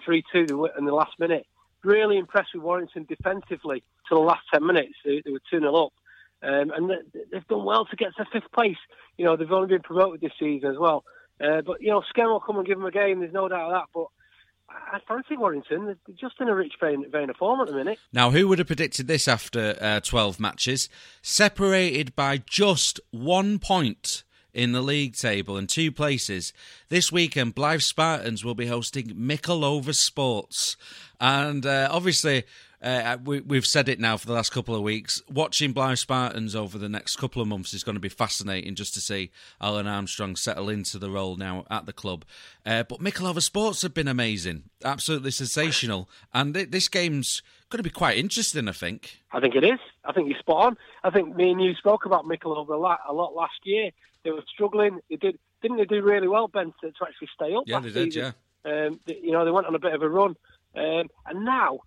3-2 in the last minute. Really impressed with Warrington defensively till the last 10 minutes. They were 2-0 up. And they've done well to get to 5th place. They've only been promoted this season as well. But Skem will come and give them a game, there's no doubt of that. But I fancy Warrington. They're just in a rich vein of form at the minute. Now, who would have predicted this after 12 matches? Separated by just 1 point in the league table and 2 places. This weekend, Blythe Spartans will be hosting Mickleover Sports. And obviously... we've said it now for the last couple of weeks. Watching Blythe Spartans over the next couple of months is going to be fascinating, just to see Alan Armstrong settle into the role now at the club. But Mickleover Sports have been amazing, absolutely sensational, and this game's going to be quite interesting, I think. I think it is. I think you're spot on. I think me and you spoke about Mickleover a lot last year. They were struggling. Didn't they do really well, Ben, to actually stay up? Yeah, they did. Season? Yeah. They went on a bit of a run, and now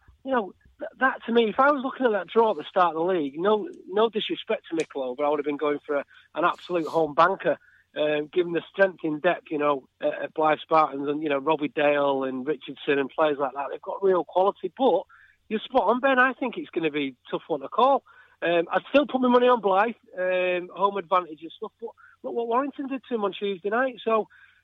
that to me, if I was looking at that draw at the start of the league, no disrespect to Mickleover, I would have been going for an absolute home banker, given the strength in depth, at Blythe Spartans and, Robbie Dale and Richardson and players like that. They've got real quality, but you're spot on, Ben. I think it's going to be a tough one to call. I'd still put my money on Blythe, home advantage and stuff. But look what Warrington did to him on Tuesday night. So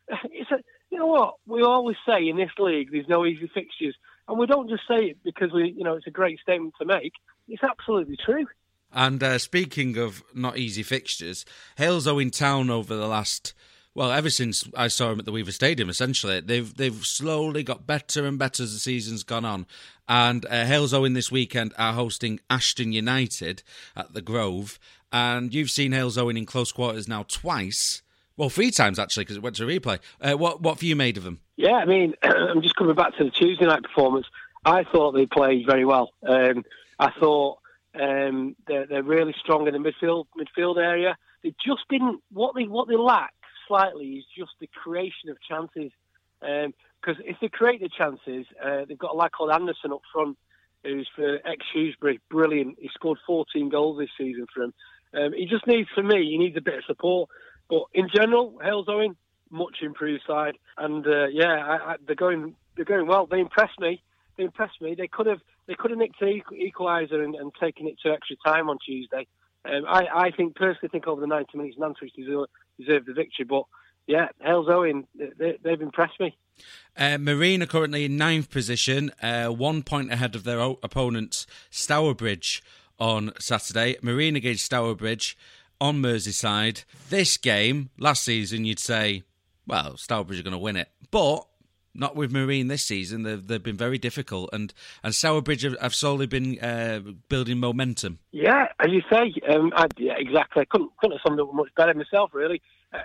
you know what we always say in this league: there's no easy fixtures, and we don't just say it because it's a great statement to make. It's absolutely true. And speaking of not easy fixtures, Halesoe in town over the last, ever since I saw him at the Weaver Stadium, essentially, they've slowly got better and better as the season's gone on. And Halesoe in this weekend are hosting Ashton United at the Grove. And you've seen Halesoe in close quarters now twice. Well, 3 times, actually, because it went to replay. What have you made of them? Yeah, I mean, I'm just coming back to the Tuesday night performance. I thought they played very well. I thought they're really strong in the midfield area. They just didn't. What they lack slightly is just the creation of chances. Because if they create the chances, they've got a lad called Anderson up front, who's for ex-Shrewsbury, brilliant. He scored 14 goals this season for him. He just needs, for me, he needs a bit of support. But in general, Halesoe, much improved side, and they're going well. They impressed me. They could have nicked an equaliser and taken it to extra time on Tuesday. I personally think over the 90 minutes, Nantwich deserved the victory. But yeah, Halesoe, they've impressed me. Marine are currently in 9th position, 1 point ahead of their opponent Stourbridge on Saturday. Marine against Stourbridge on Merseyside. This game, last season, you'd say, well, Stourbridge are going to win it. But not with Marine this season. They've been very difficult, and Stourbridge have slowly been building momentum. Yeah, as you say, exactly. I couldn't have summed it up much better myself, really.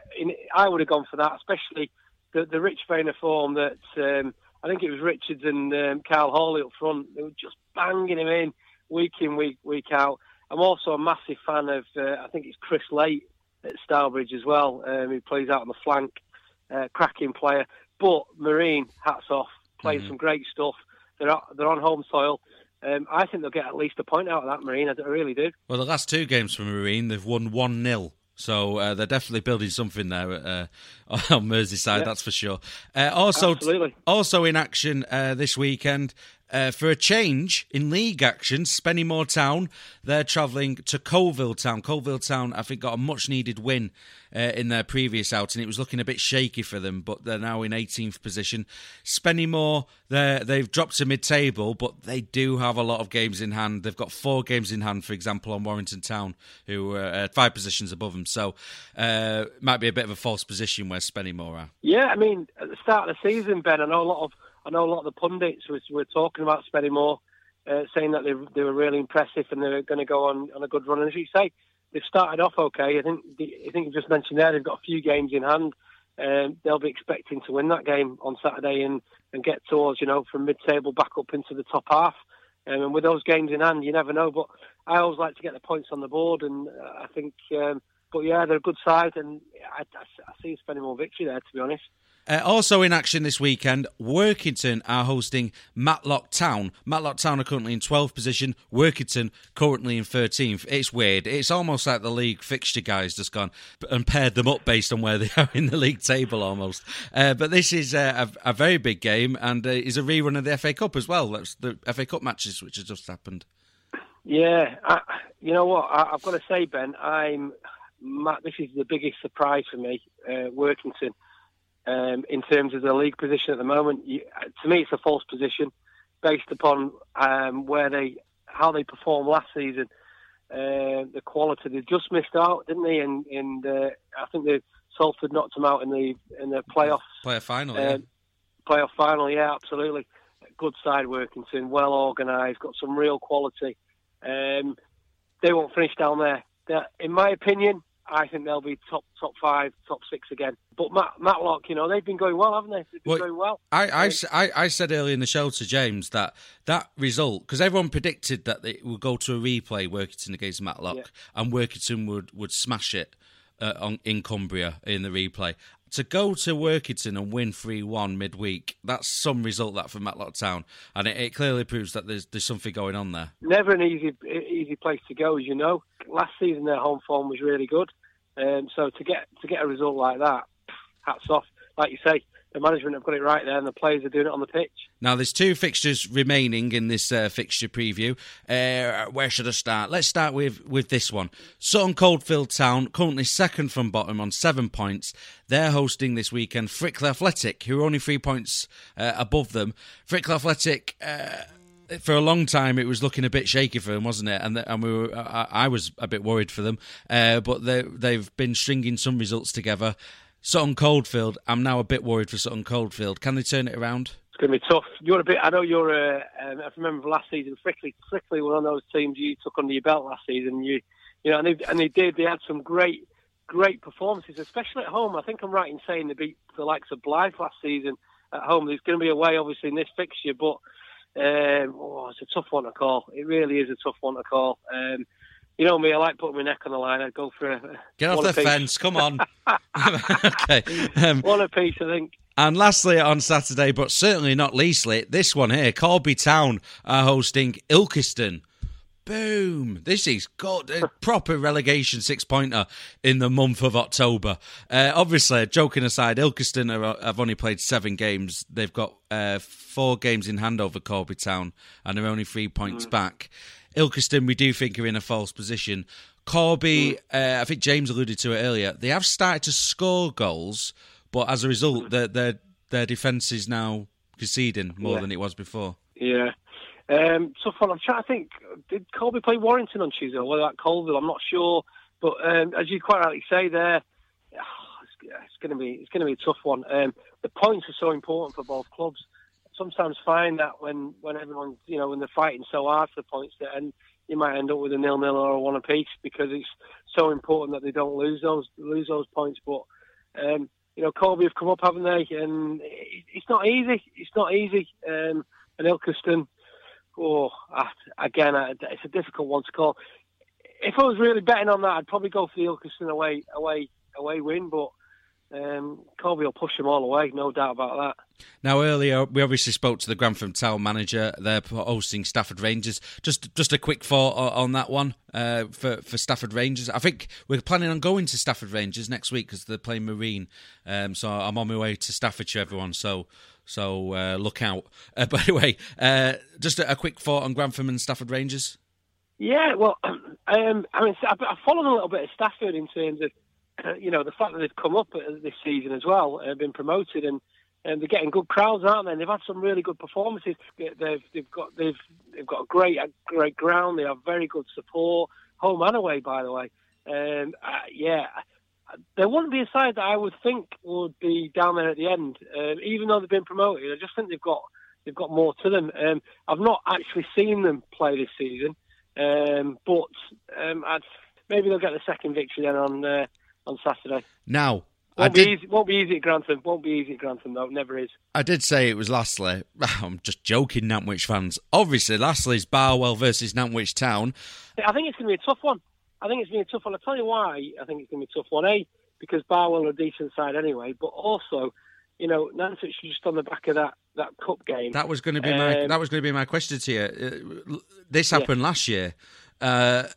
I would have gone for that, especially the rich vein of form that I think it was Richards and Carl Hawley up front. They were just banging him in week out. I'm also a massive fan of, I think it's Chris Late at Stourbridge as well, who plays out on the flank, cracking player. But Marine, hats off, playing some great stuff. They're on home soil. I think they'll get at least a point out of that, Marine. I really do. Well, the last 2 games for Marine, they've won 1-0. So they're definitely building something there on Merseyside, that's for sure. Also in action this weekend, for a change in league action, Spennymoor Town, they're travelling to Colville Town. Colville Town, I think, got a much-needed win in their previous outing. It was looking a bit shaky for them, but they're now in 18th position. Spennymoor, they've dropped to mid-table, but they do have a lot of games in hand. They've got 4 games in hand, for example, on Warrington Town, who are 5 positions above them. So it might be a bit of a false position where Spennymoor are. Yeah, I mean, at the start of the season, Ben, I know a lot of the pundits were talking about Spennymoor, saying that they were really impressive and they were going to go on a good run. And as you say, they've started off okay. I think you just mentioned there they've got a few games in hand. They'll be expecting to win that game on Saturday and get towards, from mid-table back up into the top half. And with those games in hand, you never know. But I always like to get the points on the board, and I think. But yeah, they're a good side, and I see a Spennymoor victory there, to be honest. Also in action this weekend, Workington are hosting Matlock Town. Matlock Town are currently in 12th position, Workington currently in 13th. It's weird. It's almost like the league fixture guys just gone and paired them up based on where they are in the league table almost. But this is a very big game and is a rerun of the FA Cup as well. That's the FA Cup matches which have just happened. Yeah, you know what? I've got to say, Ben, this is the biggest surprise for me, Workington. In terms of the league position at the moment, to me it's a false position based upon how they performed last season. The quality, they just missed out, didn't they? And I think Salford knocked them out in the playoffs. Playoff final, Playoff final, yeah, absolutely. Good side, Workington, well organised, got some real quality. They won't finish down there. In my opinion, I think they'll be top 5, top 6 again. But Matlock, they've been going well, haven't they? They've been going well. I said earlier in the show to James that result, because everyone predicted that it would go to a replay, Workington against Matlock, and Workington would smash it in Cumbria in the replay. To go to Workington and win 3-1 midweek, that's some result that for Matlock Town, and it clearly proves that there's something going on there. Never an easy place to go, as you know. Last season their home form was really good, so to get a result like that, hats off. Like you say, the management have got it right there, and the players are doing it on the pitch. Now, there's 2 fixtures remaining in this fixture preview. Where should I start? Let's start with this one. Sutton Coldfield Town, currently second from bottom on 7 points. They're hosting this weekend Frickley Athletic, who are only 3 points above them. Frickley Athletic... for a long time, it was looking a bit shaky for them, wasn't it? And I was a bit worried for them. But they've been stringing some results together. Sutton Coldfield, I'm now a bit worried for Sutton Coldfield. Can they turn it around? It's going to be tough. I know you're. I remember last season, Frickley were one of those teams you took under your belt last season. And they did. They had some great performances, especially at home. I think I'm right in saying they beat the likes of Blythe last season at home. There's going to be a way, obviously, in this fixture, but. It's a tough one to call. It really is a tough one to call. You know me, I like putting my neck on the line. I'd go for get off the fence. Come on. Okay. One apiece, I think. And lastly, on Saturday, but certainly not leastly, this one here, Corby Town are hosting Ilkeston. Boom. This is good. A proper relegation 6-pointer in the month of October. Obviously, joking aside, Ilkeston have only played 7 games. They've got 4 games in hand over Corby Town, and they're only 3 points back. Ilkeston, we do think, are in a false position. Corby, I think James alluded to it earlier, they have started to score goals, but as a result, their defence is now conceding more than it was before. Yeah. Tough one. I'm trying to think. Did Corby play Warrington on Tuesday, or whether that Colville? I'm not sure. But as you quite rightly say, there, it's going to be a tough one. The points are so important for both clubs. Sometimes find that when everyone's when they're fighting so hard for the points, and you might end up with a 0-0 or a 1 apiece because it's so important that they don't lose those points. But Corby have come up, haven't they? And it's not easy. It's not easy. And Ilkeston. Again, it's a difficult one to call. If I was really betting on that, I'd probably go for the Ilkeston away win, but Corby will push them all away, no doubt about that. Now, earlier, we obviously spoke to the Grantham Town manager. They're hosting Stafford Rangers. Just a quick thought on that one for Stafford Rangers. I think we're planning on going to Stafford Rangers next week because they're playing Marine. So I'm on my way to Staffordshire, everyone. So look out. By the way, just a quick thought on Grantham and Stafford Rangers. Yeah, well, I followed a little bit of Stafford in terms of the fact that they've come up this season as well, been promoted, and they're getting good crowds, aren't they? And they've had some really good performances. They've got a great ground. They have very good support, home and away, by the way. There wouldn't be a side that I would think would be down there at the end, even though they've been promoted. I just think they've got more to them. I've not actually seen them play this season, but maybe they'll get the second victory then on Saturday. Now, won't be easy at Grantham. Won't be easy at Grantham, though. Never is. I did say it was Lastley. I'm just joking, Nantwich fans. Obviously, Lastley's Barwell versus Nantwich Town. I think it's going to be a tough one. I'll tell you why I think it's going to be a tough one. A, because Barwell are a decent side anyway, but also, Nantwich are just on the back of that cup game. That was going to be my question to you. This happened last year, I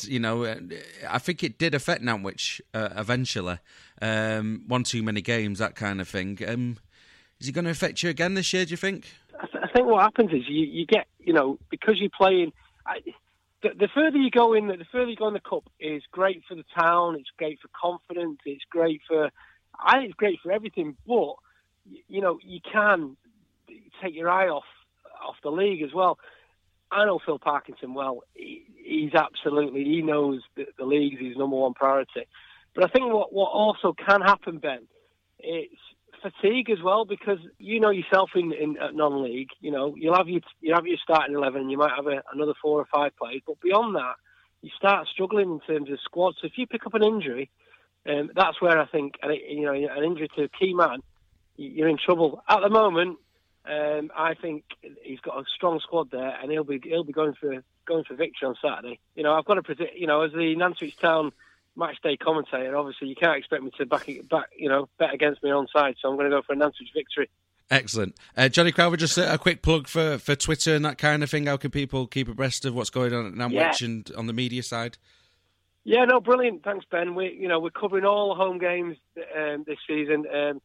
think it did affect Nantwich eventually. One too many games, that kind of thing. Is it going to affect you again this year? Do you think? I think what happens is you get because you're playing. The further you go in the cup is great for the town. It's great for confidence. I think it's great for everything. But you can take your eye off the league as well. I know Phil Parkinson well. He knows the league is his number one priority. But I think what also can happen, Ben, it's fatigue as well, because yourself in non-league, you'll have your starting 11 and you might have another 4 or 5 players, but beyond that, you start struggling in terms of squad. So if you pick up an injury, that's where I think an injury to a key man, you're in trouble. At the moment, I think he's got a strong squad there, and he'll be going for victory on Saturday. I've got to predict. As the Nantwich Town match day commentator, obviously you can't expect me to bet against my own side, so I'm going to go for a Nantwich victory. Excellent. Johnny Crowther, just a quick plug for Twitter and that kind of thing. How can people keep abreast of what's going on at Nantwich and on the media side? Yeah, no, brilliant. Thanks, Ben. We're covering all the home games this season.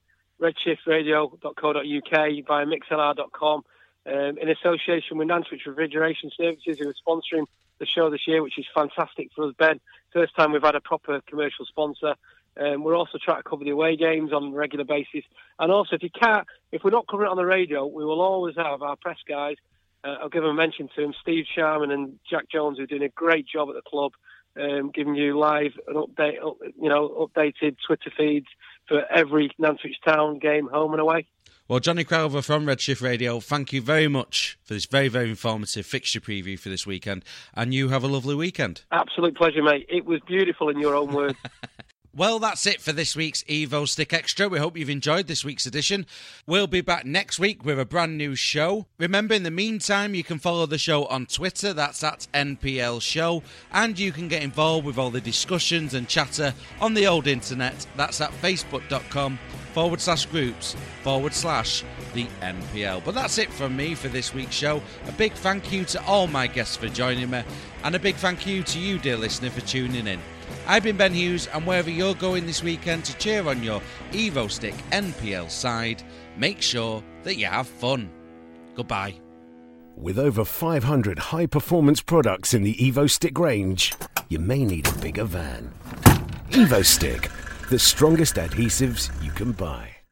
redshiftradio.co.uk, via mixlr.com, in association with Nantwich Refrigeration Services, who are sponsoring the show this year, which is fantastic for us, Ben. First time we've had a proper commercial sponsor. We're also trying to cover the away games on a regular basis. And also, if we're not covering it on the radio, we will always have our press guys. I'll give them a mention to them, Steve Sharman and Jack Jones, who are doing a great job at the club, giving you live and updated Twitter feeds for every Nantwich Town game, home and away. Well, Johnny Crowther from Redshift Radio, thank you very much for this very, very informative fixture preview for this weekend, and you have a lovely weekend. Absolute pleasure, mate. It was beautiful in your own words. Well, that's it for this week's Evo Stick Extra. We hope you've enjoyed this week's edition. We'll be back next week with a brand new show. Remember, in the meantime, you can follow the show on Twitter. That's at NPL Show. And you can get involved with all the discussions and chatter on the old internet. That's at facebook.com/groups/the NPL. But that's it from me for this week's show. A big thank you to all my guests for joining me. And a big thank you to you, dear listener, for tuning in. I've been Ben Hughes, and wherever you're going this weekend to cheer on your Evo Stick NPL side, make sure that you have fun. Goodbye. With over 500 high-performance products in the Evo Stick range, you may need a bigger van. Evo Stick, the strongest adhesives you can buy.